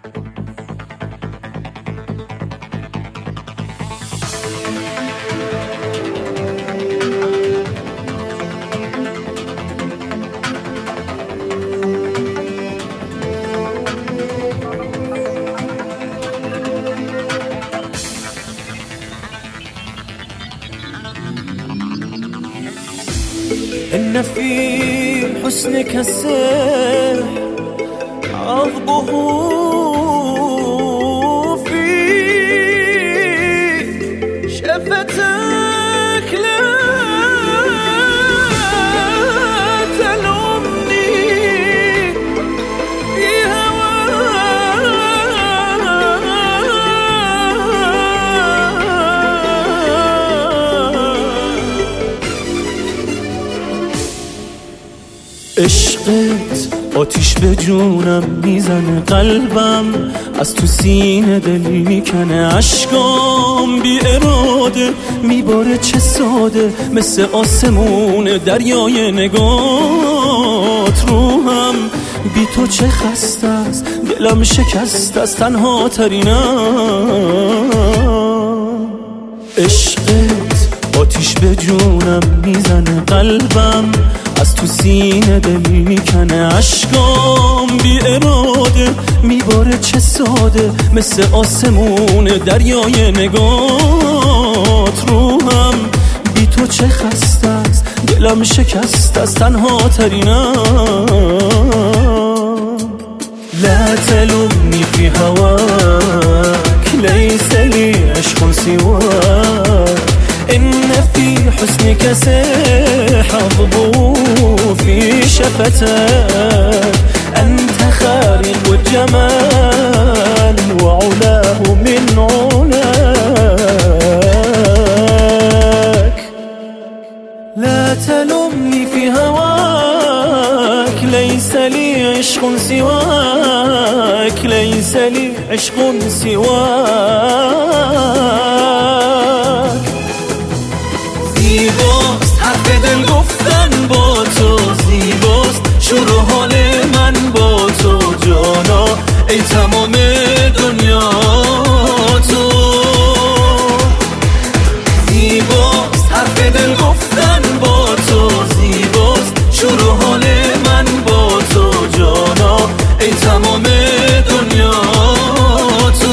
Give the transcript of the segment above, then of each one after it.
إن في حسنك السحر عظبه في شفتك لا تلومني في عشقت آتیش به جونم میزنه، قلبم از تو سینه دل میکنه، اشکام بی اراده میباره چه ساده مثل آسمون دریای نگات. روحم بی تو چه خسته است، دلم شکست از تنها ترینم. عشقت آتیش به جونم میزنه، قلبم از تو سینه دل میکنه، اشکام بی اراده میباره چه ساده مثل آسمون دریای نگات. روحم بی تو چه خسته است، دلم شکست از تنها ترینم. لا تلومني في هواك ليس لي عشق سواك، إن في حسنك سحظبه في شفتك، أنت خارق الجمال وعلاه من علاك. لا تلومني في هواك ليس لي عشق سواك، ليس لي عشق سواك. زیباست حرف دل گفتن با تو، زیباست شروع حال من با تو، جانا ای تمام دنیا تو. زیباست حرف دل گفتن با تو، زیباست شروع حال من با تو، جانا ای تمام دنیا تو.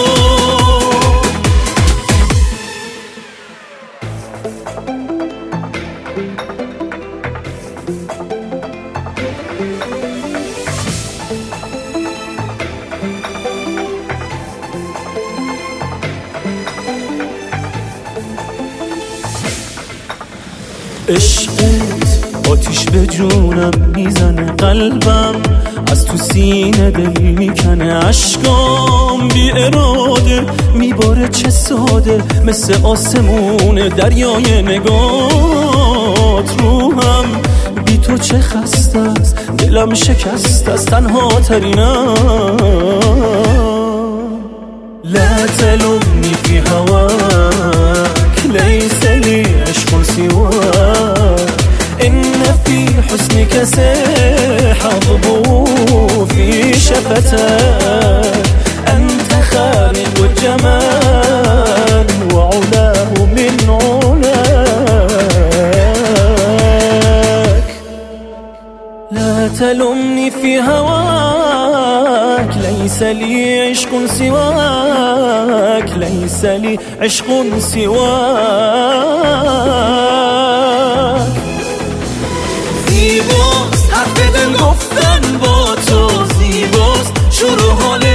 عشقت آتیش به جونم میزنه، قلبم از تو سینه دل میکنه، اشکام بی اراده میباره چه ساده مثل آسمون دریای نگات. روحم بی تو چه خسته است، دلم شکست از تنها ترینم. لا تلومني في هواك ليس لي عشق سواك، إن في حسنك سحظبه في شفتك، أنت خارق الجمال وعلاه من علاك. لا تلومني في هواك ليس لي عشق سواك، ليس لي عشق سواك. زیباست حرف دل گفتن با تو، زیباست شروع حال